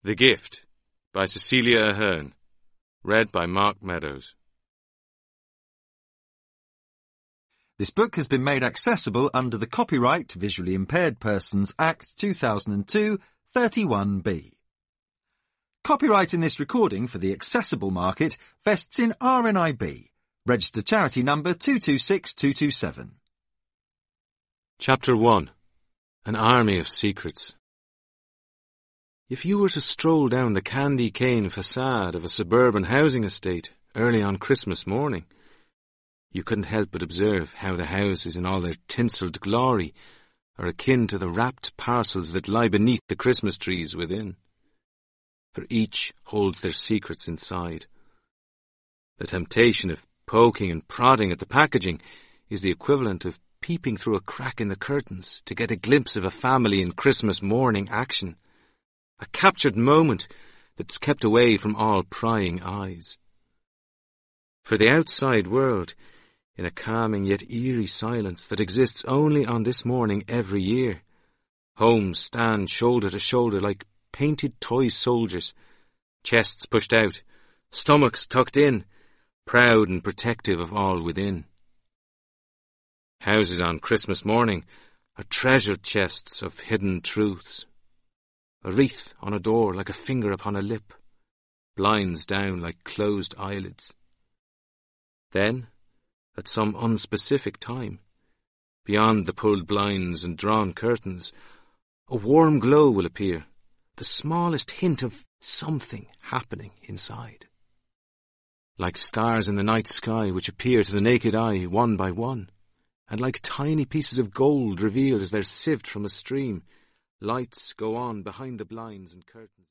The Gift by Cecilia Ahern. Read by Mark Meadows. This book has been made accessible under the Copyright Visually Impaired Persons Act 2002, 31B. Copyright in this recording for the accessible market vests in RNIB, registered charity number 226227. Chapter 1. An Army of Secrets. If you were to stroll down the candy cane facade of a suburban housing estate early on Christmas morning, you couldn't help but observe how the houses in all their tinselled glory are akin to the wrapped parcels that lie beneath the Christmas trees within. For each holds their secrets inside. The temptation of poking and prodding at the packaging is the equivalent of peeping through a crack in the curtains to get a glimpse of a family in Christmas morning action. A captured moment that's kept away from all prying eyes. For the outside world, in a calming yet eerie silence that exists only on this morning every year, homes stand shoulder to shoulder like painted toy soldiers, chests pushed out, stomachs tucked in, proud and protective of all within. Houses on Christmas morning are treasured chests of hidden truths. A wreath on a door like a finger upon a lip, blinds down like closed eyelids. Then, at some unspecific time, beyond the pulled blinds and drawn curtains, a warm glow will appear, the smallest hint of something happening inside. Like stars in the night sky which appear to the naked eye one by one, and like tiny pieces of gold revealed as they're sieved from a stream, lights go on behind the blinds and curtains.